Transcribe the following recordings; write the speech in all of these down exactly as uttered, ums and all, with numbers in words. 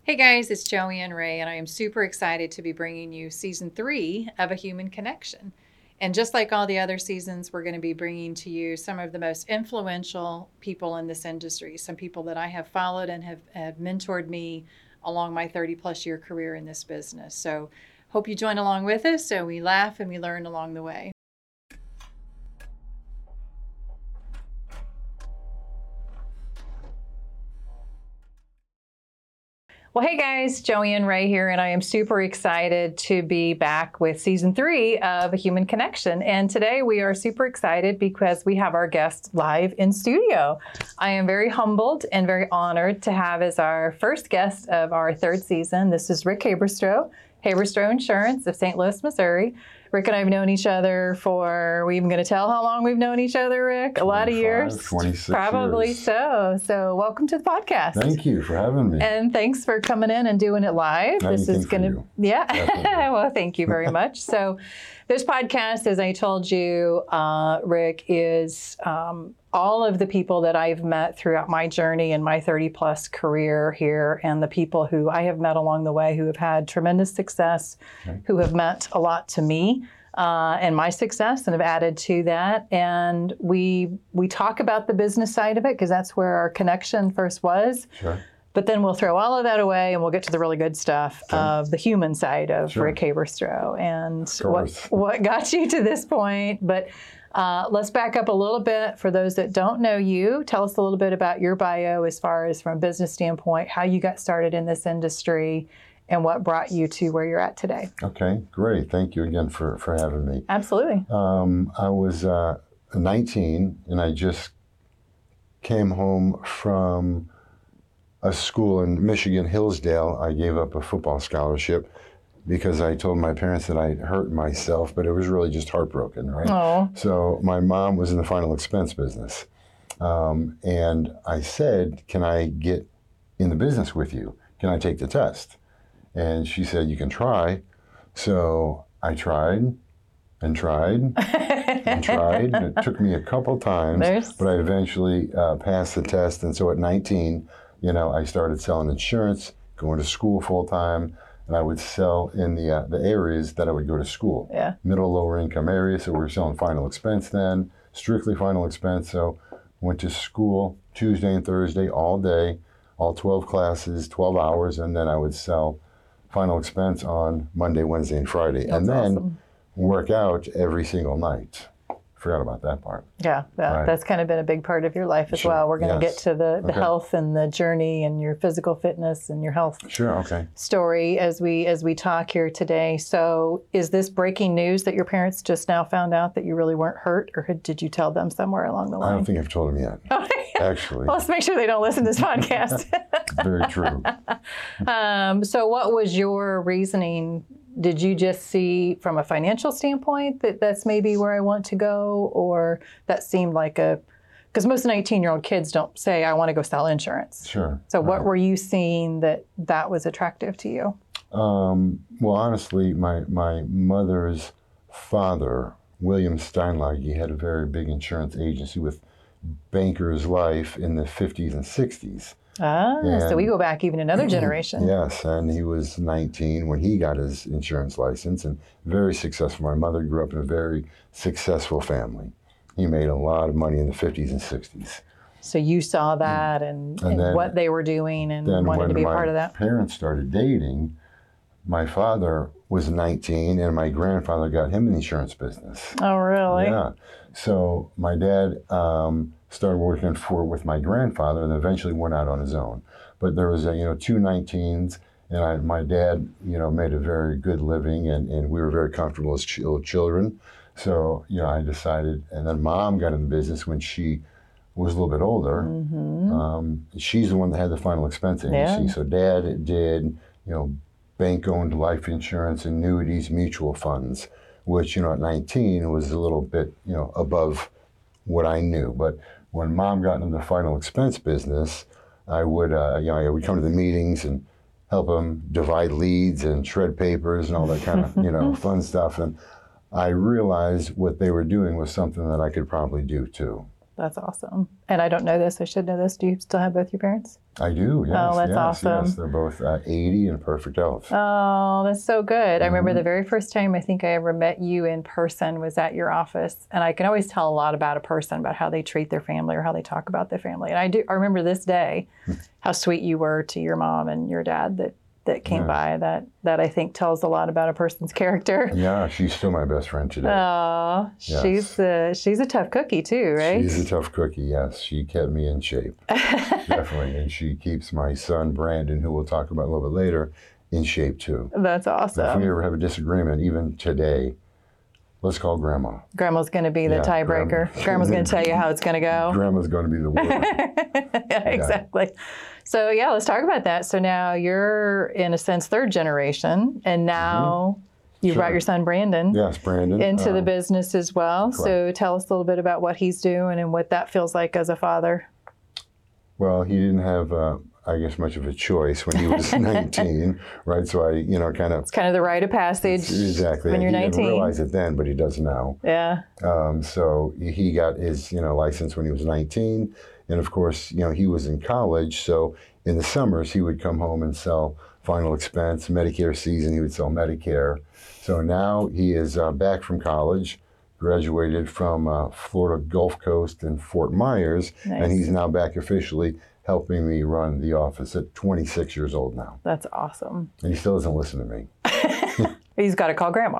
Hey guys, it's Joanne Ray, and I am super excited to be bringing you season three of A Human Connection. And just like all the other seasons, we're going to be bringing to you some of the most influential people in this industry, some people that I have followed and have, have mentored me along my thirty plus year career in this business. So hope you join along with us so we laugh and we learn along the way. Well, hey guys, Joanne Ray here, and I am super excited to be back with season three of A Human Connection. And today we are super excited because we have our guest live in studio. I am very humbled and very honored to have as our first guest of our third season. This is Rick Haberstroh, Haberstroh Insurance of Saint Louis, Missouri. Rick and I have known each other for, are we even going to tell how long we've known each other, Rick? A lot of years. twenty-six Probably years. so. So welcome to the podcast. Thank you for having me. And thanks for coming in and doing it live. Anything this is going to, yeah. Well, thank you very much. So this podcast, as I told you, uh, Rick, is um, all of the people that I've met throughout my journey and my thirty plus career here, and the people who I have met along the way who have had tremendous success, okay. who have meant a lot to me. Uh, and my success and have added to that. And we we talk about the business side of it because that's where our connection first was. Sure. But then we'll throw all of that away and we'll get to the really good stuff sure. of the human side of sure. Rick Haberstroh and what, what got you to this point. But uh, let's back up a little bit for those that don't know you. Tell us a little bit about your bio as far as from a business standpoint, how you got started in this industry, and what brought you to where you're at today. Okay, great. Thank you again for, for having me. Absolutely. Um, I was uh, nineteen, and I just came home from a school in Michigan, Hillsdale. I gave up a football scholarship because I told my parents that I'd hurt myself, but it was really just heartbroken, right? Oh. So my mom was in the final expense business. Um, and I said, can I get in the business with you? Can I take the test? And she said, you can try. So I tried and tried and tried. And it took me a couple times, There's... but I eventually uh, passed the test. And so at nineteen, you know, I started selling insurance, going to school full time, and I would sell in the uh, the areas that I would go to school. Yeah. Middle, lower income areas. So we were selling final expense then, strictly final expense. So went to school Tuesday and Thursday all day, all twelve classes, twelve hours, and then I would sell final expense on Monday, Wednesday, and Friday. That's and then awesome. Work out every single night. Forgot about that part. Yeah, that, right. that's kind of been a big part of your life as sure. well. We're going to yes. get to the, the okay. health and the journey and your physical fitness and your health sure, okay. story as we as we talk here today. So is this breaking news that your parents just now found out that you really weren't hurt, or did you tell them somewhere along the line? I don't think I've told them yet, actually. Well, let's make sure they don't listen to this podcast. Very true. um, so what was your reasoning? Did you just see from a financial standpoint that that's maybe where I want to go, or that seemed like a, because most nineteen-year-old kids don't say, I want to go sell insurance. Sure. So what right. were you seeing that that was attractive to you? Um, well, honestly, my, my mother's father, William Steinlage, had a very big insurance agency with Bankers Life in the fifties and sixties. Ah, and, so we go back even another generation. Yes, and he was nineteen when he got his insurance license, and very successful. My mother grew up in a very successful family. He made a lot of money in the fifties and sixties. So you saw that and, and, and then, what they were doing and wanted to be a part of that? When my parents started dating, my father was nineteen, and my grandfather got him in the insurance business. Oh, really? Yeah. So my dad um, started working for with my grandfather, and eventually went out on his own. But there was a, you know two nineteens, and I, my dad you know made a very good living, and, and we were very comfortable as ch- children. So you know I decided, and then Mom got in the business when she was a little bit older. Mm-hmm. Um, she's the one that had the final expense agency. Yeah. So Dad did you know bank-owned life insurance, annuities, mutual funds, which, you know, at nineteen was a little bit, you know, above what I knew. But when Mom got into the final expense business, I would, uh, you know, I would come to the meetings and help them divide leads and shred papers and all that kind of, you know, fun stuff. And I realized what they were doing was something that I could probably do too. That's awesome. And I don't know this. I should know this. Do you still have both your parents? I do, yes. Oh, that's yes, awesome. Yes, they're both uh, eighty and perfect health. Oh, that's so good. Mm-hmm. I remember the very first time I think I ever met you in person was at your office. And I can always tell a lot about a person, about how they treat their family or how they talk about their family. And I do. I remember this day how sweet you were to your mom and your dad that, that came yes. by. That, that I think tells a lot about a person's character. Yeah, she's still my best friend today. Oh, yes. she's, a, she's a tough cookie too, right? She's a tough cookie, yes. She kept me in shape, definitely. And she keeps my son, Brandon, who we'll talk about a little bit later, in shape too. That's awesome. If we ever have a disagreement, even today, let's call Grandma. Grandma's going to be the yeah, tiebreaker. Grandma. Grandma's going to tell you how it's going to go. Grandma's going to be the winner. yeah, yeah, exactly. So yeah, let's talk about that. So now you're, in a sense, third generation, and now mm-hmm. you sure. brought your son Brandon. Yes, Brandon. Into um, the business as well. Correct. So tell us a little bit about what he's doing and what that feels like as a father. Well, he didn't have, uh, I guess, much of a choice when he was nineteen, right? So I, you know, kind of. It's kind of the rite of passage. Exactly. When you're he nineteen. Didn't realize it then, but he does now. Yeah. Um, so he got his, you know, license when he was nineteen. And of course, you know, he was in college, so in the summers he would come home and sell final expense. Medicare season, he would sell Medicare. So now he is uh, back from college, graduated from uh, Florida Gulf Coast and Fort Myers, nice. And he's now back officially helping me run the office at twenty-six years old now. That's awesome. And he still doesn't listen to me. He's got to call Grandma.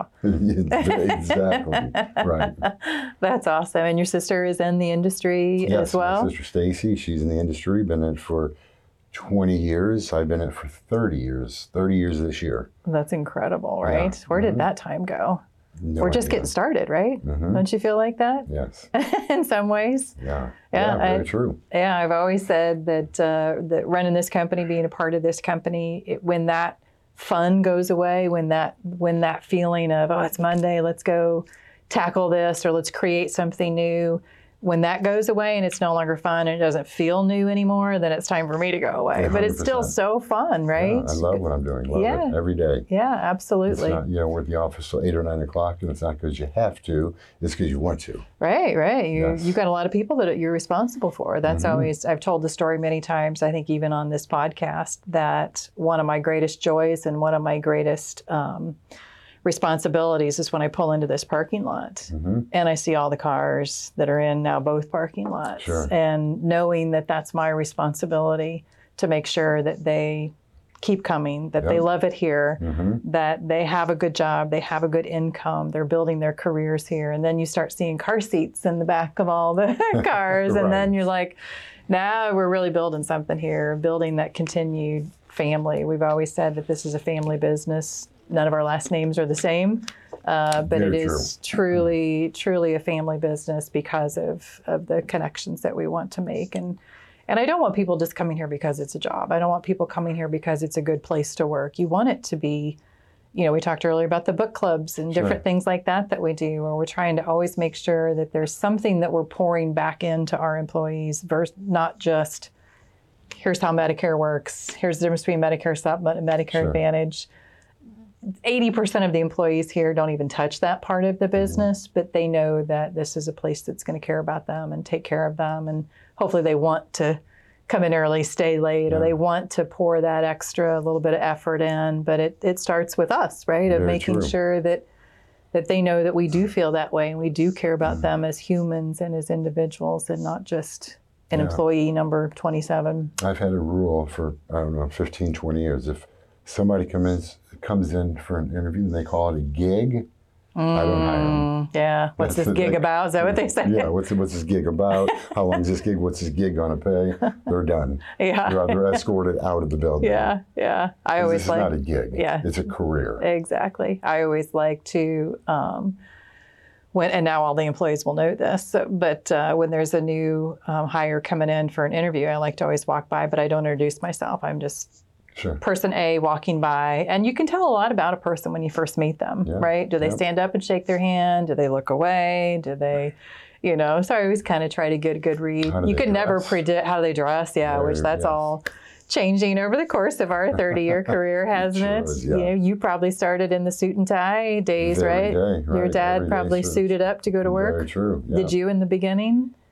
Exactly. Right. That's awesome. And your sister is in the industry yes, as well? My sister Stacy, she's in the industry, been in it for twenty years. I've been in it for thirty years. thirty years this year. That's incredible, right? Yeah. Where mm-hmm. did that time go? No We're just idea. getting started, right? Mm-hmm. Don't you feel like that? Yes. In some ways. Yeah. Yeah, yeah very I, true. Yeah, I've always said that uh, that running this company, being a part of this company, it, when that fun goes away, when that when that feeling of, oh, it's Monday, let's go tackle this or let's create something new, when that goes away and it's no longer fun and it doesn't feel new anymore, then it's time for me to go away. Yeah, but it's still so fun, right? Yeah, I love what I'm doing. Love yeah. it every day. Yeah, absolutely. It's not, you know, we're at the office till eight or nine o'clock, and it's not because you have to, it's because you want to. Right, right. You, yes. You've got a lot of people that you're responsible for. That's mm-hmm. always, I've told the story many times, I think even on this podcast, that one of my greatest joys and one of my greatest um, responsibilities is when I pull into this parking lot mm-hmm. and I see all the cars that are in now both parking lots. Sure. And knowing that that's my responsibility to make sure that they keep coming, that yep. they love it here, mm-hmm. that they have a good job, they have a good income, they're building their careers here. And then you start seeing car seats in the back of all the cars. Right. And then you're like, now we're really building something here, building that continued family. We've always said that this is a family business. None of our last names are the same, uh, but Very it is true. truly, truly a family business because of, of the connections that we want to make. And and I don't want people just coming here because it's a job. I don't want people coming here because it's a good place to work. You want it to be, you know, we talked earlier about the book clubs and different sure. things like that that we do, where we're trying to always make sure that there's something that we're pouring back into our employees, versus not just, here's how Medicare works, here's the difference between Medicare Sup and Medicare sure. Advantage. eighty percent of the employees here don't even touch that part of the business, mm-hmm. but they know that this is a place that's going to care about them and take care of them. And hopefully they want to come in early, stay late, yeah. or they want to pour that extra little bit of effort in. But it, it starts with us, right? Of Very making true. sure that that they know that we do feel that way and we do care about mm-hmm. them as humans and as individuals and not just an yeah. employee number twenty-seven. I've had a rule for, I don't know, fifteen, twenty years. If somebody comes comes in for an interview and they call it a gig, mm, I don't hire them. Yeah. What's That's this gig like, about? Is that what they say? Yeah. What's what's this gig about? How long is this gig? What's this gig going to pay? They're done. Yeah. They're, they're escorted out of the building. Yeah. Yeah. I always this like. It's not a gig. Yeah. It's a career. Exactly. I always like to. Um, When, and now all the employees will know this, but uh, when there's a new um, hire coming in for an interview, I like to always walk by, but I don't introduce myself. I'm just sure. person A walking by. And you can tell a lot about a person when you first meet them, yeah. right? Do they yep. stand up and shake their hand? Do they look away? Do they, you know, so I always kind of try to get a good read. You can never predict how they dress, yeah, Very, which that's yes. all changing over the course of our thirty-year career, hasn't sure it? Is, yeah. You know, you probably started in the suit and tie days, Every right? day, right? Your dad Every probably day, suited up to go to work. Very true. Yeah. Did you in the beginning?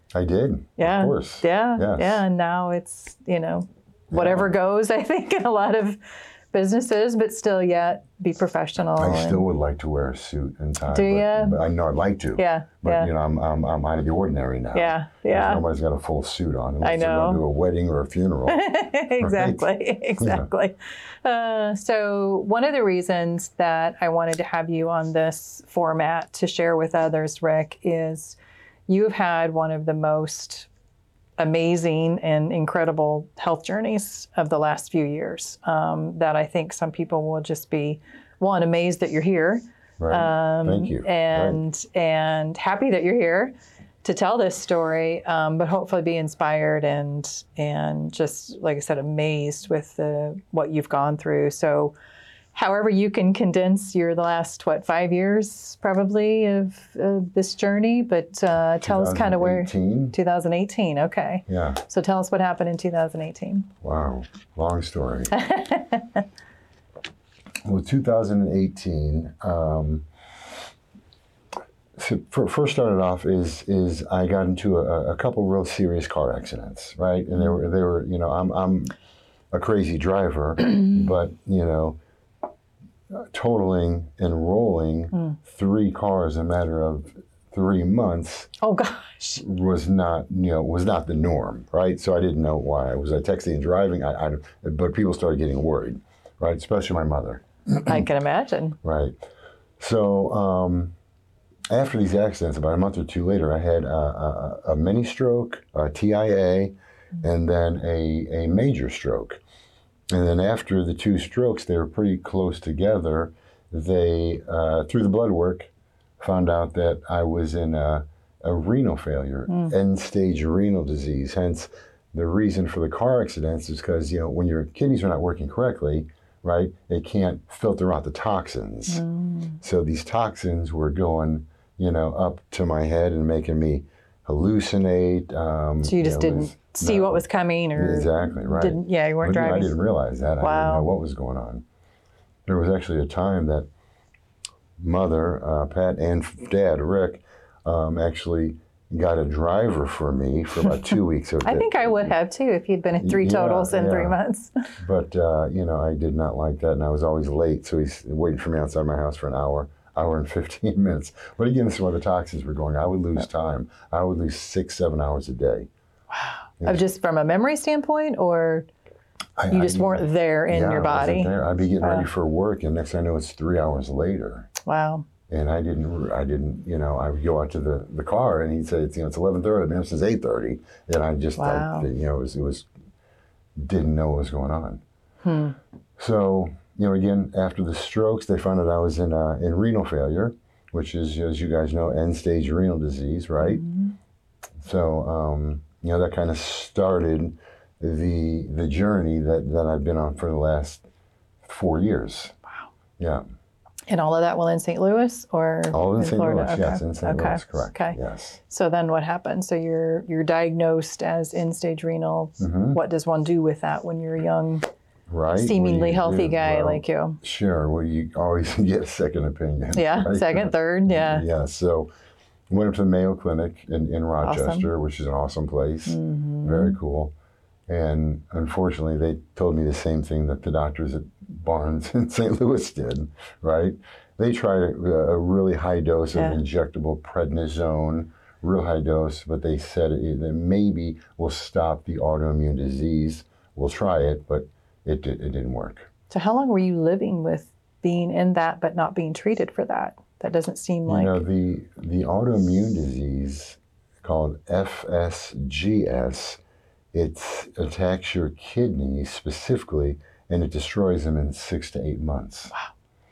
I did. Yeah. Of course. Yeah. Yes. Yeah. And now it's, you know, whatever goes, I think, in a lot of businesses, but still yet be professional. I and, still would like to wear a suit and tie. Do but, ya? But I know I'd like to. Yeah. But, yeah. you know, I'm, I'm, I'm out of the ordinary now. Yeah. Because Yeah. nobody's got a full suit on unless I they're going know. to do a wedding or a funeral. Exactly. Exactly. Uh, so one of the reasons that I wanted to have you on this format to share with others, Rick, is you've had one of the most amazing and incredible health journeys of the last few years um, that I think some people will just be, one, amazed that you're here. Right. Um, Thank you. And, right. and happy that you're here to tell this story, um, but hopefully be inspired and, and just, like I said, amazed with the, what you've gone through. So however you can condense your the last, what, five years probably of uh, this journey, but uh, tell us kind of where... twenty eighteen, okay. Yeah. So tell us what happened in two thousand eighteen. Wow, long story. Well, two thousand eighteen, um, so for, first started off is is I got into a, a couple real serious car accidents, right? And they were, they were you know, I'm, I'm a crazy driver, but, you know, totaling and rolling mm. three cars in a matter of three months. Oh gosh, was not you know was not the norm, right? So I didn't know why. Was I texting and driving? I, I but people started getting worried, right? Especially my mother. I can imagine. Right. So um, after these accidents, about a month or two later, I had a, a, a mini stroke, a T I A, mm. and then a a major stroke. And then after the two strokes, they were pretty close together. They, uh, through the blood work, found out that I was in a, a renal failure, mm. end-stage renal disease. Hence, the reason for the car accidents is because, you know, when your kidneys are not working correctly, right, they can't filter out the toxins. Mm. So these toxins were going, you know, up to my head and making me hallucinate. Um, so you just you know, didn't was, see no, what was coming, or exactly right. Didn't, yeah, you weren't but, driving. You know, I didn't realize that. Wow. I didn't know what was going on. There was actually a time that mother, uh, Pat, and Dad, Rick, um, actually got a driver for me for about two weeks of I think I would have too if you'd been at three yeah, totals in yeah. three months. But, uh, you know, I did not like that, and I was always late, so he's waiting for me outside my house for an hour, hour and fifteen minutes. But again, this is where the toxins were going. I would lose time. I would lose six, seven hours a day. Wow. Yeah. Of just from a memory standpoint, or I, you just I, weren't there in yeah, your body? I wasn't there. I'd be getting wow. ready for work, and next thing I know, it's three hours later. Wow. And I didn't, I didn't, you know, I would go out to the, the car, and he'd say, it's, you know, it's eleven thirty, I've been up since eight thirty. And I just, wow. I, you know, it was, it was, didn't know what was going on. Hmm. So, you know, again, after the strokes, they found out I was in, uh, in renal failure, which is, as you guys know, end-stage renal disease, right? Mm-hmm. So, um, you know, that kind of started the the journey that, that I've been on for the last four years. Wow. Yeah. And all of that while in Saint Louis, or all in, in Saint Florida? Louis, okay. yes, in Saint okay. Louis, correct. Okay. Yes. So then what happened? So you're you're diagnosed as end-stage renal. Mm-hmm. What does one do with that when you're a young, right. seemingly healthy do? guy well, like you? Sure. Well, you always get a second opinion. Yeah, right? second, third, yeah. Yeah, so went up to the Mayo Clinic in, in Rochester, awesome. Which is an awesome place. Mm-hmm. Very cool. And unfortunately, they told me the same thing that the doctors at Barnes in Saint Louis did, right? They tried a, a really high dose yeah. of injectable prednisone, real high dose, but they said it, that maybe will stop the autoimmune disease. We'll try it, but it, did, it didn't work. So how long were you living with being in that but not being treated for that? That doesn't seem like... You know, the, the autoimmune disease called F S G S, it attacks your kidneys specifically, and it destroys them in six to eight months. Wow.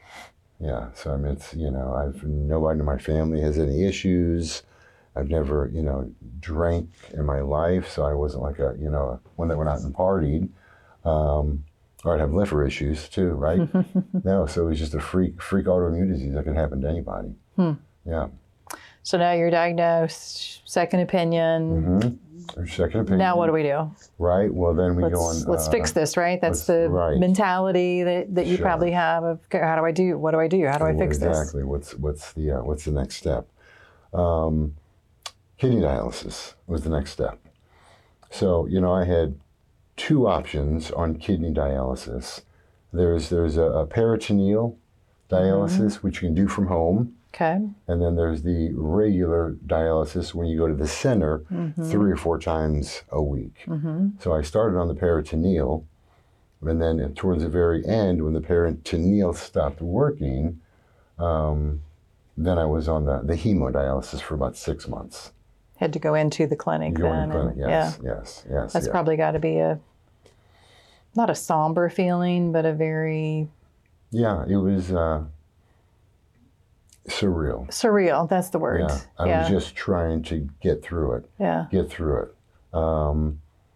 Yeah, so I mean, it's, you know, I've, nobody in my family has any issues. I've never, you know, drank in my life, so I wasn't like a, you know, one that went out and partied. Um, or I'd have liver issues too, right? No, so it was just a freak, freak autoimmune disease that can happen to anybody. Hmm. Yeah. So now you're diagnosed, second opinion. Mm-hmm. Second opinion. Now what do we do? Right, well then we let's, go on. Let's uh, fix this, right? That's the right. mentality that, that you sure. probably have of, how do I do, what do I do, how do I fix exactly. this? Exactly, what's, what's, the, uh, what's the next step? Um, kidney dialysis was the next step. So, you know, I had two options on kidney dialysis. There's there's a, a peritoneal dialysis, mm-hmm. which you can do from home. Okay. And then there's the regular dialysis when you go to the center mm-hmm. three or four times a week. Mm-hmm. So I started on the peritoneal, and then towards the very end, when the peritoneal stopped working, um, then I was on the, the hemodialysis for about six months. Had to go into the clinic go then. In the clinic, and, yes, yeah. yes, yes. That's yeah. probably got to be a, not a somber feeling, but a very... Yeah, it was uh, surreal. Surreal, that's the word. Yeah, I yeah. was just trying to get through it. Yeah. Get through it. Um,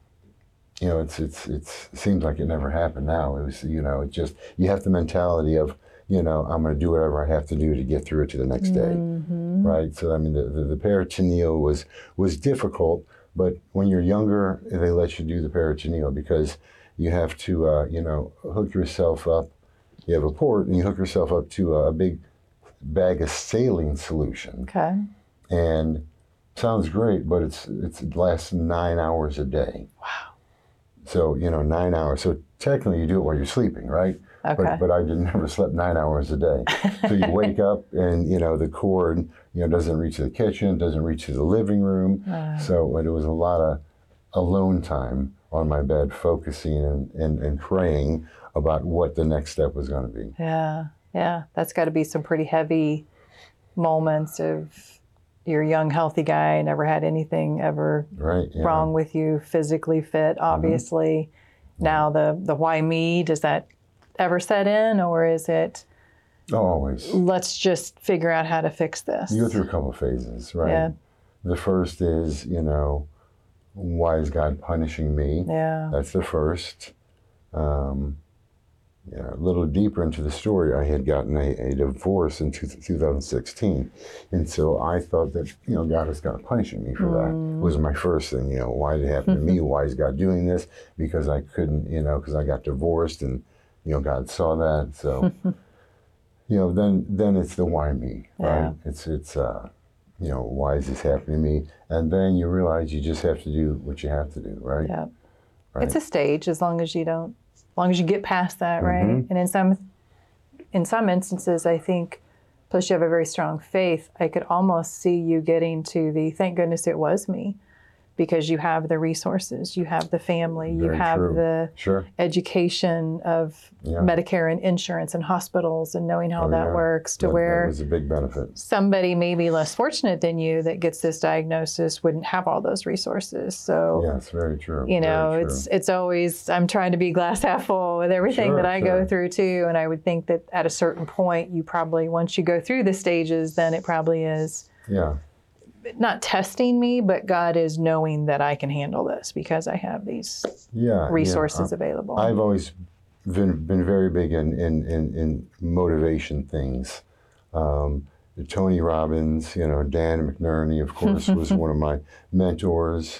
you know, it's, it's, it's, it seems like it never happened now. It was, you know, it just, you have the mentality of, you know, I'm going to do whatever I have to do to get through it to the next day, mm-hmm. right? So, I mean, the, the, the peritoneal was, was difficult, but when you're younger, they let you do the peritoneal because you have to, uh, you know, hook yourself up. You have a port, and you hook yourself up to a big bag of saline solution. Okay. And sounds great, but it's, it's it lasts nine hours a day. Wow. So, you know, nine hours. So technically you do it while you're sleeping, right? Okay. But, but I did never slept nine hours a day. So you wake up and, you know, the cord, you know, doesn't reach the kitchen, doesn't reach to the living room. Uh, so it was a lot of alone time on my bed, focusing and, and, and praying about what the next step was going to be. Yeah, yeah. That's got to be some pretty heavy moments of you're a young, healthy guy, never had anything ever right, yeah. wrong with you, physically fit, obviously. Mm-hmm. Now the, the why me, does that ever set in, or is it, oh, always, let's just figure out how to fix this? You go through a couple of phases, right? Yeah. The first is, you know, why is God punishing me? Yeah. That's the first. Um, yeah, a little deeper into the story, I had gotten a, a divorce in two, two thousand sixteen. And so I thought that, you know, God was God punishing me for mm. that. It was my first thing, you know, why did it happen to me? Why is God doing this? Because I couldn't, you know, because I got divorced and, you know, God saw that. So, you know, then then it's the why me, right? Yeah. It's, it's uh, you know, why is this happening to me? And then you realize you just have to do what you have to do, right? Yeah. Right? It's a stage as long as you don't, as long as you get past that, right? Mm-hmm. And in some, in some instances, I think, plus you have a very strong faith, I could almost see you getting to the, thank goodness it was me, because you have the resources, you have the family, you Very have true. the Sure. education of Yeah. Medicare and insurance and hospitals and knowing how Oh, that yeah. works to that, where that was a big benefit. somebody maybe less fortunate than you that gets this diagnosis wouldn't have all those resources. So, Yes, very true. you know, very true. it's it's always, I'm trying to be glass half full with everything Sure, that I sure. go through too. And I would think that at a certain point, you probably, once you go through the stages, then it probably is Yeah. not testing me, but God is knowing that I can handle this because I have these Yeah, resources yeah. available. I've always been been very big in in, in, in motivation things. Um, Tony Robbins, you know, Dan McNerney, of course, was one of my mentors.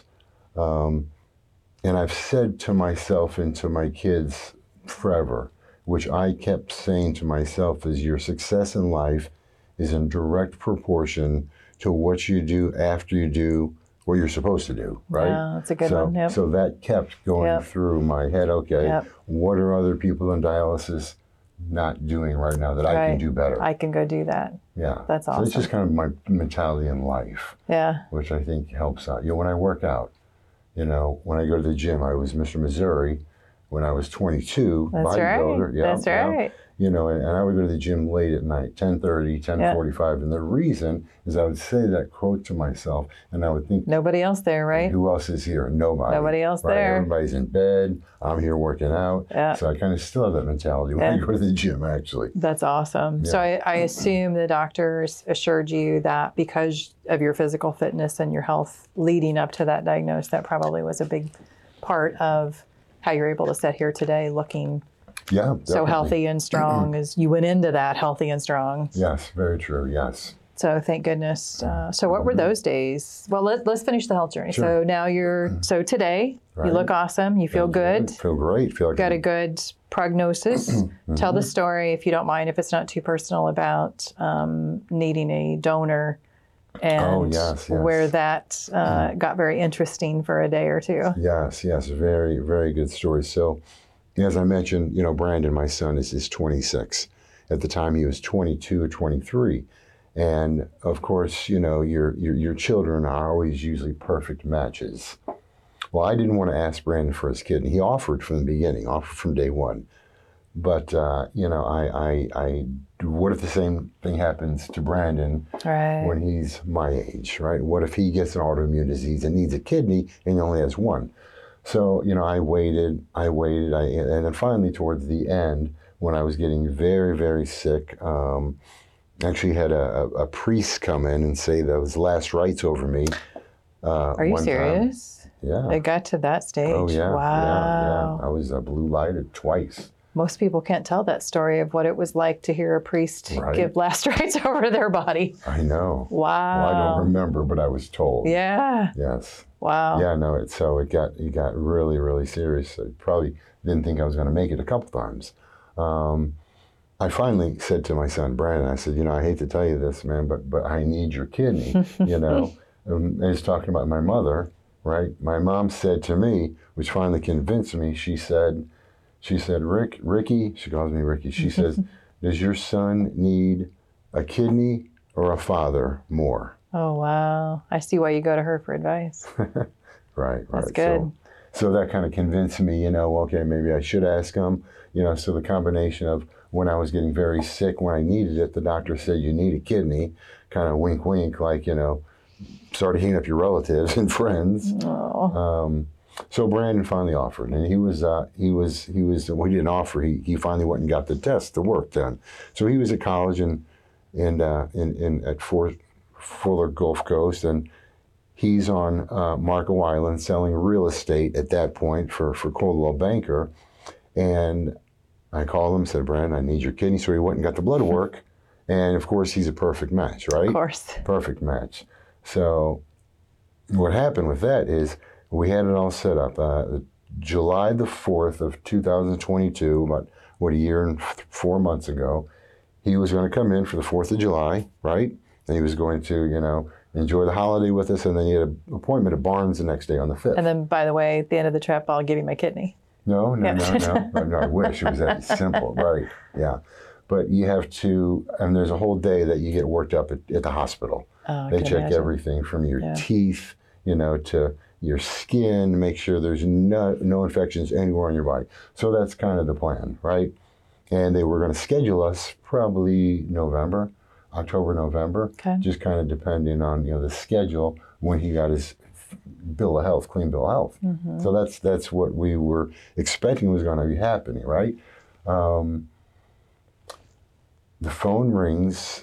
Um, and I've said to myself and to my kids forever, which I kept saying to myself, is your success in life is in direct proportion to what you do after you do what you're supposed to do, right? Yeah, that's a good so, one. Yep. So that kept going Yep. through my head, okay, Yep. what are other people in dialysis not doing right now that I Right. can do better? I can go do that. Yeah. That's So it's awesome. just kind of my mentality in life, Yeah. which I think helps out. You know, when I work out, you know, when I go to the gym, I was Mister Missouri when I was twenty-two, That's bodybuilder. right. Yeah, That's yeah. right. You know, and, and I would go to the gym late at night, ten thirty, ten forty-five. And the reason is I would say that quote to myself, and I would think, Nobody else there, right? who else is here? Nobody. Nobody else right? there. Everybody's in bed. I'm here working out. Yeah. So I kind of still have that mentality when I Yeah. go to the gym, actually. That's awesome. So I, I assume the doctors assured you that because of your physical fitness and your health leading up to that diagnosis, that probably was a big part of how you're able to sit here today looking Yeah. so definitely. healthy and strong as you went into that healthy and strong. Yes, very true. Yes. So thank goodness. Uh, so what were those days? Well, let, let's finish the health journey. Sure. So now you're, so today Right. you look awesome. You feel good. Feel great. Feel like Got a good prognosis. Tell the story, if you don't mind, if it's not too personal, about um, needing a donor and Oh, yes, yes. where that uh, got very interesting for a day or two. Yes, yes, very, very good story. So, as I mentioned, you know, Brandon, my son, is, is twenty-six. At the time, he was twenty-two or twenty-three. And of course, you know, your, your, your children are always usually perfect matches. Well, I didn't want to ask Brandon for his kidney. He offered from the beginning, offered from day one. But, uh, you know, I, I, I, what if the same thing happens to Brandon Right. when he's my age, right? What if he gets an autoimmune disease and needs a kidney and he only has one? So, you know, I waited, I waited, I, and then finally towards the end, when I was getting very, very sick, um, actually had a, a, a priest come in and say those last rites over me. Uh, Are you one serious? Time. Yeah. It got to that stage. Oh, yeah. Wow. Yeah, yeah. I was uh, blue lighted twice. Most people can't tell that story of what it was like to hear a priest Right. give last rites over their body. I know. Wow. Well, I don't remember, but I was told. Yeah. Yes. Wow. Yeah, no, it, so it got it got really, really serious. I probably didn't think I was going to make it a couple times. Um, I finally said to my son, Brandon, I said, you know, I hate to tell you this, man, but but I need your kidney, you know. Um, I was talking about my mother, right? My mom said to me, which finally convinced me, she said, she said, Rick, Ricky, she calls me Ricky, she says, does your son need a kidney or a father more? Oh, wow. I see why you go to her for advice. Right, right. That's good. So, so that kind of convinced me, you know, okay, maybe I should ask him, you know, so the combination of when I was getting very sick, when I needed it, the doctor said, you need a kidney, kind of wink, wink, like, you know, started hitting up your relatives and friends. Oh. Um, so Brandon finally offered, and he was, uh, he was, he was, well, he didn't offer, he, he finally went and got the test, the work done. So he was at college and, and, uh, in, in, at Fort, Fuller Gulf Coast, and he's on uh, Marco Island selling real estate at that point for, for Coldwell Banker. And I called him and said, Brandon, I need your kidney. So he went and got the blood work. And of course, he's a perfect match, right? Of course. Perfect match. So what happened with that is we had it all set up. Uh, July the fourth of two thousand twenty-two, about, what, a year and four months ago, he was going to come in for the fourth of July, right? And he was going to, you know, enjoy the holiday with us, and then he had an appointment at Barnes the next day on the fifth. And then, by the way, at the end of the trip, I'll give you my kidney. No, no, Yeah. no, no, no, no. I wish it was that simple, right? Yeah, but you have to, and there's a whole day that you get worked up at, at the hospital. Oh, I They can check imagine. everything from your Yeah. teeth, you know, to your skin, make sure there's no no infections anywhere in your body. So that's kind of the plan, right? And they were going to schedule us probably November, October, November, Okay. just kind of depending on, you know, the schedule when he got his bill of health, clean bill of health. Mm-hmm. So that's that's what we were expecting was going to be happening, right? Um, the phone rings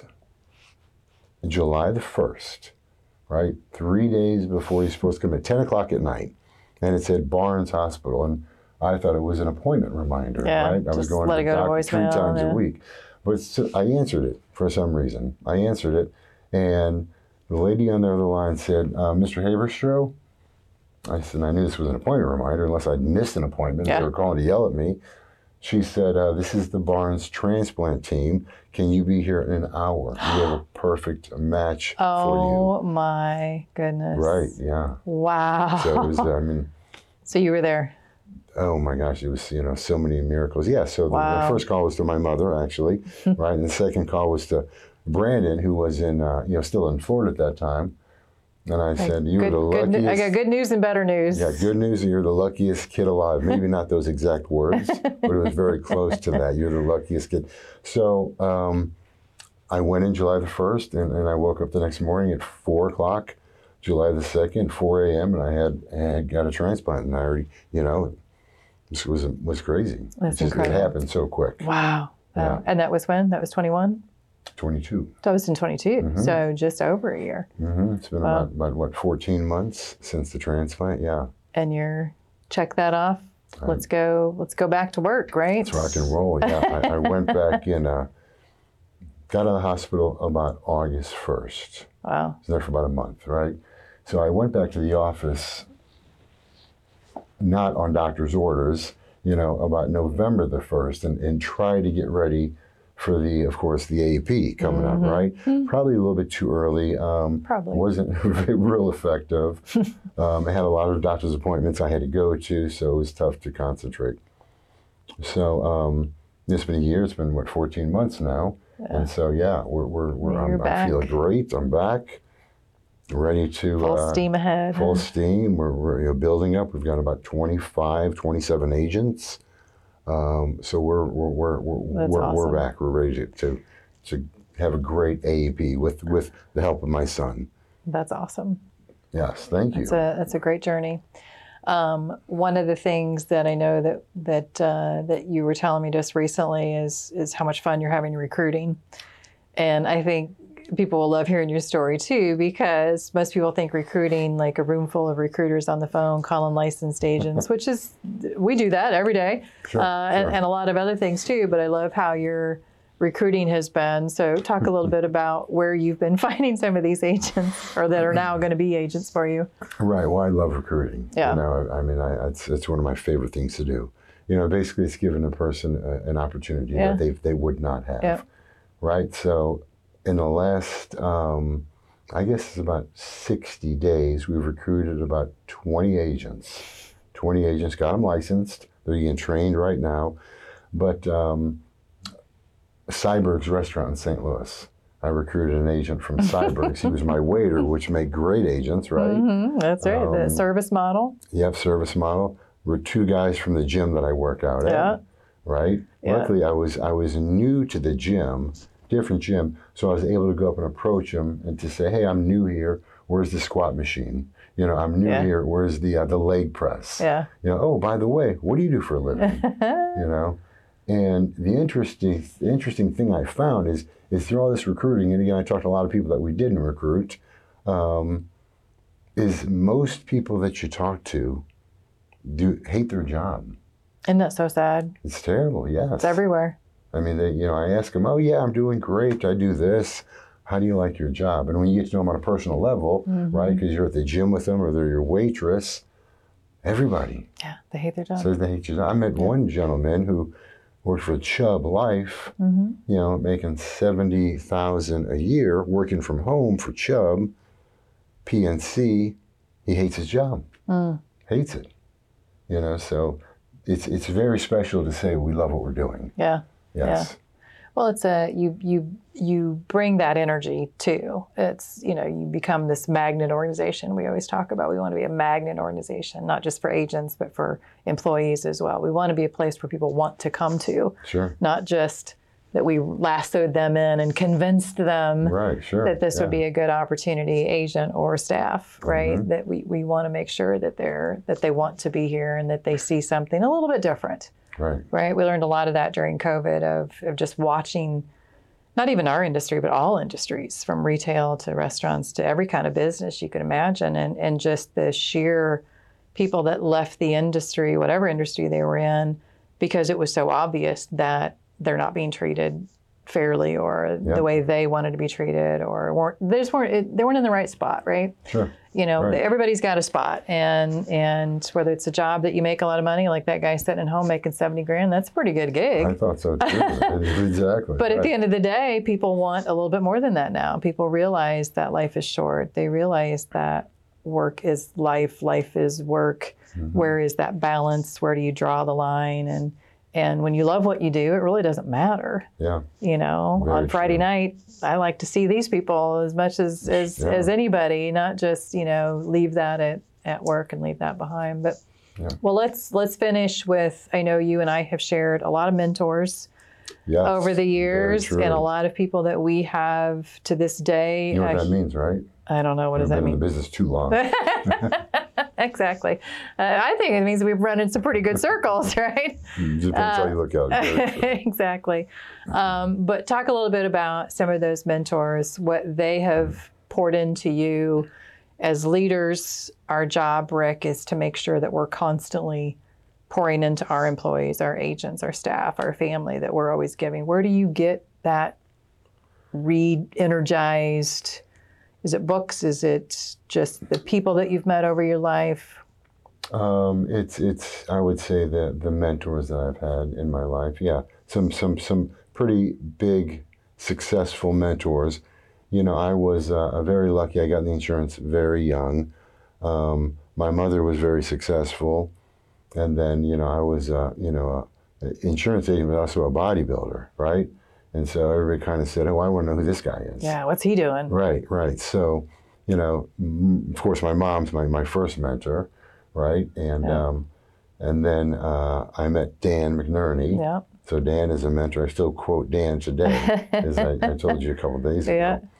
July the first, right? Three days before he's supposed to come at ten o'clock at night. And it said Barnes Hospital. And I thought it was an appointment reminder, Yeah, right? I was just going let to it the go to doctor three voicemail, times yeah. a week. But so I answered it for some reason. I answered it. And the lady on the other line said, uh, Mister Haverstro? I said, I knew this was an appointment reminder unless I'd missed an appointment. Yeah. They were calling to yell at me. She said, uh, this is the Barnes transplant team. Can you be here in an hour? We have a perfect match for Oh, my goodness. you. Right, yeah. Wow. So it was, I mean, So you were there. oh my gosh, it was, you know, so many miracles. Yeah, so the, Wow. the first call was to my mother, actually, right? And the second call was to Brandon, who was in, uh, you know, still in Florida at that time. And I said, you Good, were the good, luckiest. nu- I got good news and better news. Yeah, good news, you're the luckiest kid alive. Maybe not those exact words, but it was very close to that. You're the luckiest kid. So um, I went in July the first, and, and I woke up the next morning at four o'clock, July the second, four a.m., and I had, I had got a transplant. And I already, you know, this was was crazy. That's it just, incredible. It happened so quick. Wow. Yeah. Wow. And that was when? That was twenty-one? twenty-two. That was in twenty-two. Mm-hmm. So just over a year. Mm-hmm. It's been Wow. about, about, what, fourteen months since the transplant? Yeah. And you're, check that off. Let's go, let's go back to work, right? It's rock and roll. Yeah, I, I went back in, uh, got out of the hospital about August first. Wow. I was there for about a month, right? So I went back to the office, not on doctor's orders, you know, about November the first, and, and tried to get ready for the, of course, the A A P coming mm-hmm. up, right? Mm-hmm. Probably a little bit too early. Um, Probably. Wasn't real effective. um, I had a lot of doctor's appointments I had to go to, so it was tough to concentrate. So um, it's been a year. It's been, what, fourteen months now. Yeah. And so, yeah, we're, we're, we're I'm, I'm feeling great. I'm back, ready to... Full uh, steam ahead. Full steam. We're, we're you know, building up. We've got about twenty-five, twenty-seven agents. Um, so we're we're we're we're, we're, awesome. we're back. We're ready to, to to have a great A A P with with the help of my son. That's awesome. Yes, thank you. That's a that's a great journey. Um, one of the things that I know that that uh, that you were telling me just recently is is how much fun you're having recruiting, and I think people will love hearing your story too, because most people think recruiting, like a room full of recruiters on the phone calling licensed agents, which is, we do that every day, sure, uh, sure. And, and a lot of other things too. But I love how your recruiting has been. So talk a little bit about where you've been finding some of these agents, or that are now going to be agents for you. Right. Well, I love recruiting. Yeah. You know, I mean, I, it's it's one of my favorite things to do. You know, basically, it's giving a person a, an opportunity yeah. that they they would not have. Yeah. Right. So, in the last, um, I guess it's about sixty days, we've recruited about twenty agents. twenty agents, got them licensed. They're getting trained right now. But um, Cyberg's restaurant in Saint Louis, I recruited an agent from Cyberg's. He was my waiter, which make great agents, right? Mm-hmm. That's right, um, the service model. Yep, service model. We're two guys from the gym that I work out yeah. at, right? Yeah. Luckily, I was I was new to the gym, different gym, so I was able to go up and approach him and to say, hey, I'm new here. Where's the squat machine? You know, I'm new yeah. here. Where's the uh, the leg press? Yeah. You know, oh, by the way, what do you do for a living? You know, and the interesting the interesting thing I found is is through all this recruiting, and again, I talked to a lot of people that we didn't recruit, um, is most people that you talk to do hate their job. Isn't that so sad? It's terrible. Yes. It's everywhere. I mean, they, you know, I ask them, oh, yeah, I'm doing great. I do this. How do you like your job? And when you get to know them on a personal level, mm-hmm. right, because you're at the gym with them or they're your waitress, everybody yeah, they hate their job. says they hate your job. I met yeah. one gentleman who worked for Chubb Life, mm-hmm. you know, making seventy thousand dollars a year, working from home for Chubb, P N C. He hates his job, mm. hates it. You know, so it's it's very special to say we love what we're doing. Yeah. Yes. Yeah. Well, it's a you you you bring that energy too. It's, you know, you become this magnet organization. We always talk about we want to be a magnet organization, not just for agents, but for employees as well. We want to be a place where people want to come to. Sure. Not just that we lassoed them in and convinced them right, sure. that this yeah. would be a good opportunity, agent or staff, right? Mm-hmm. That we, we want to make sure that they're that they want to be here and that they see something a little bit different. Right. Right. We learned a lot of that during COVID of, of just watching, not even our industry, but all industries, from retail to restaurants to every kind of business you could imagine. And, and just the sheer people that left the industry, whatever industry they were in, because it was so obvious that they're not being treated fairly or yep. the way they wanted to be treated, or weren't, they just weren't, it, they weren't in the right spot, right? Sure. You know, right. everybody's got a spot, and and whether it's a job that you make a lot of money, like that guy sitting at home making seventy grand, that's a pretty good gig. I thought so too. Exactly. But right. at the end of the day, people want a little bit more than that now. People realize that life is short. They realize that work is life, life is work. Mm-hmm. Where is that balance? Where do you draw the line? And And when you love what you do, it really doesn't matter. Yeah. You know, Very on Friday true. night, I like to see these people as much as as, yeah. as anybody, not just, you know, leave that at, at work and leave that behind. But yeah. well, let's let's finish with, I know you and I have shared a lot of mentors yes. over the years, Very true. and a lot of people that we have to this day. You know what I, that means, right? I don't know. What You've does that been mean? in the business too long. Exactly. Uh, I think it means we've run in some pretty good circles, right? It depends uh, how you look at it. Exactly. Um, but talk a little bit about some of those mentors, what they have poured into you as leaders. Our job, Rick, is to make sure that we're constantly pouring into our employees, our agents, our staff, our family, that we're always giving. Where do you get that re-energized? Is it books? Is it just the people that you've met over your life? Um, it's it's. I would say that the mentors that I've had in my life, yeah, some some some pretty big, successful mentors. You know, I was uh, very lucky. I got in the insurance very young. Um, my mother was very successful. And then, you know, I was, uh, you know, an insurance agent, but also a bodybuilder, right? And so everybody kind of said, oh, I want to know who this guy is. Yeah, what's he doing? Right, right. So, you know, m- of course, my mom's my, my first mentor, right? And Yeah. um, and then uh, I met Dan McNerney. Yeah. So Dan is a mentor. I still quote Dan today, as I, I told you a couple of days Yeah. ago.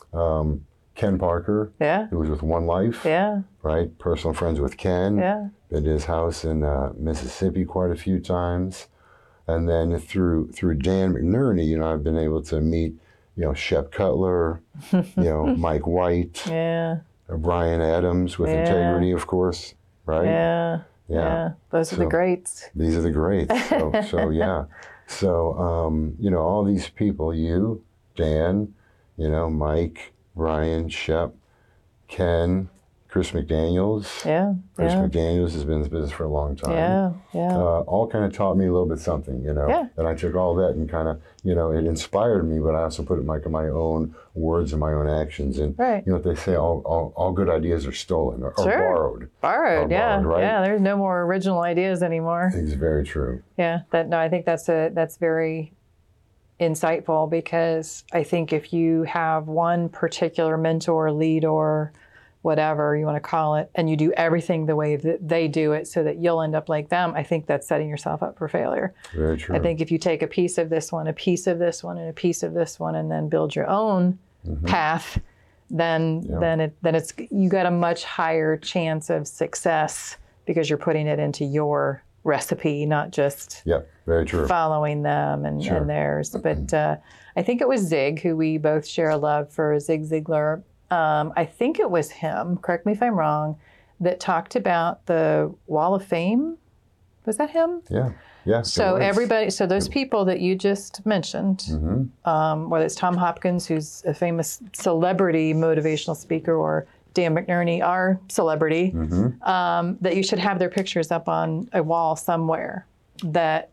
Um, Ken Parker, Yeah. who was with One Life, Yeah. right? Personal friends with Ken. Yeah. Been to his house in uh, Mississippi quite a few times. And then through through Dan McNerney, you know, I've been able to meet, you know, Shep Cutler, you know, Mike White, Yeah. uh, Brian Adams with Yeah. Integrity, of course, right? Yeah. Yeah. Yeah. Those are the So- greats. These are the greats. So, so yeah. So, um, you know, all these people, you, Dan, you know, Mike, Brian, Shep, Ken, Chris McDaniels. Yeah. Chris Yeah. McDaniels has been in this business for a long time. Yeah. Yeah. Uh, all kind of taught me a little bit something, you know. Yeah. And I took all that and kind of, you know, it inspired me, but I also put it in my, my own words and my own actions. And, Right. you know what they say, all, all, all good ideas are stolen or, or Sure. borrowed. Borrowed. Or Yeah. borrowed, right? Yeah. There's no more original ideas anymore. It's very true. Yeah. That no, I think that's a that's very insightful, because I think if you have one particular mentor, lead, or whatever you want to call it, and you do everything the way that they do it so that you'll end up like them, I think that's setting yourself up for failure. Very true. I think if you take a piece of this one, a piece of this one, and a piece of this one, and then build your own path, then Yeah. then it then it's you got a much higher chance of success, because you're putting it into your recipe, not just Yep, very true. following them and, Sure. and theirs. But uh, I think it was Zig, who we both share a love for, Zig Ziglar. Um, I think it was him, correct me if I'm wrong, that talked about the Wall of Fame. Was that him? Yeah, yeah. it So was. everybody, so those people that you just mentioned, Mhm. um, whether it's Tom Hopkins, who's a famous celebrity motivational speaker, or Dan McNerney, our celebrity, Mhm. um, that you should have their pictures up on a wall somewhere, that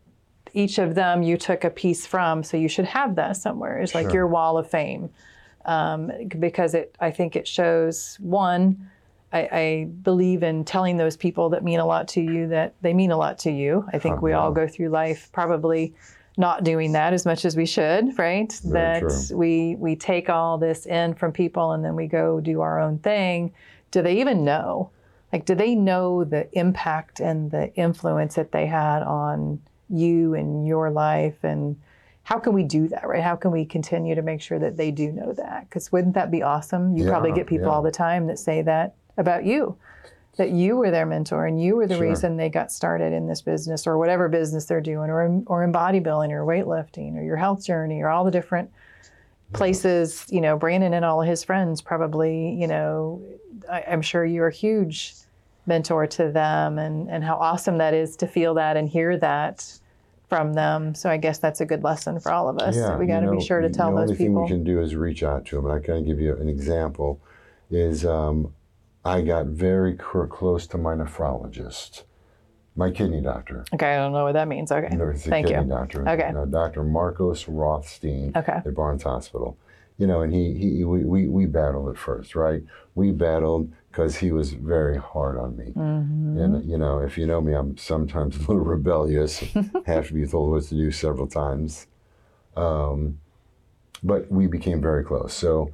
each of them you took a piece from, so you should have that somewhere. It's like Sure. your wall of fame, um, because it. I think it shows, one, I, I believe in telling those people that mean a lot to you that they mean a lot to you. I think Oh, we all wow. go through life probably not doing that as much as we should, right? Very that true. we we take all this in from people and then we go do our own thing. Do they even know? Like, do they know the impact and the influence that they had on you and your life? And how can we do that, right? How can we continue to make sure that they do know that? Because wouldn't that be awesome? You Yeah, probably get people yeah. all the time that say that about you, that you were their mentor and you were the Sure. reason they got started in this business, or whatever business they're doing, or in, or in bodybuilding or weightlifting or your health journey or all the different places. You know, Brandon and all of his friends probably, you know, I, I'm sure you're a huge mentor to them, and, and how awesome that is to feel that and hear that from them. So I guess that's a good lesson for all of us. Yeah, we got to you know, be sure to tell the those only thing people. we can do is reach out to them. And I can give you an example. Is um, I got very cr- close to my nephrologist, my kidney doctor. Okay, I don't know what that means. Okay, You know, it's a thank kidney you. doctor. Okay. You know, Doctor Marcos Rothstein Okay. at Barnes Hospital. You know, and he, he we, we, we battled at first, right? We battled because he was very hard on me. Mm-hmm. And, you know, if you know me, I'm sometimes a little rebellious, have to be told what to do several times. Um, but we became very close. So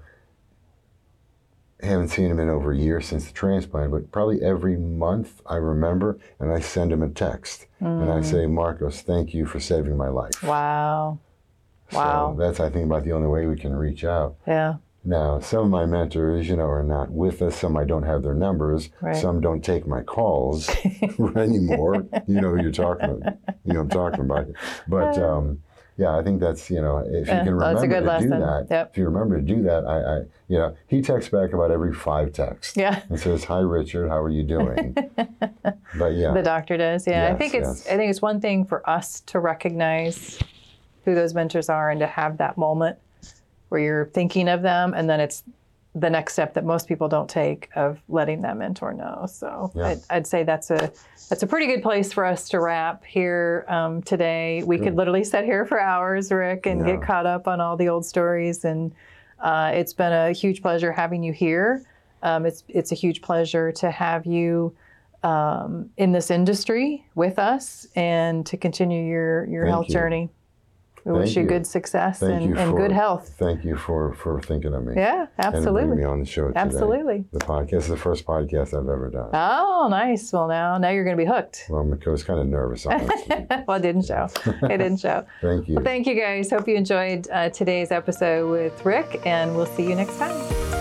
I haven't seen him in over a year since the transplant, but probably every month I remember and I send him a text. And I say, Marcos, thank you for saving my life. Wow. Wow. So that's, I think, about the only way we can reach out. Yeah. Now, some of my mentors, you know, are not with us. Some I don't have their numbers. Right. Some don't take my calls anymore. You know who you're talking about. You know what I'm talking about. But um, yeah, I think that's, you know, if Yeah, you can that's remember a good to lesson. do that, Yep. if you remember to do that, I, I, you know, he texts back about every five texts. Yeah. And says, "Hi, Richard, how are you doing?" But yeah, The doctor does. Yeah. I Yes, think it's yes. I think it's one thing for us to recognize who those mentors are and to have that moment where you're thinking of them, and then it's the next step that most people don't take of letting that mentor know. So Yeah. I'd, I'd say that's a that's a pretty good place for us to wrap here um, today. We could literally sit here for hours, Rick, and Yeah. get caught up on all the old stories. And uh, it's been a huge pleasure having you here. Um, it's it's a huge pleasure to have you um, in this industry with us and to continue your your Thank health you. journey. We Thank wish you you. good success Thank and, you and for, good health. Thank you for, for thinking of me. Yeah, And bringing absolutely. me on the show today. Absolutely. The podcast is the first podcast I've ever done. Oh, nice. Well, now now you're going to be hooked. Well, I was kind of nervous. Honestly. Well, it didn't show. It didn't show. Thank you. Well, thank you guys. Hope you enjoyed uh, today's episode with Rick, and we'll see you next time.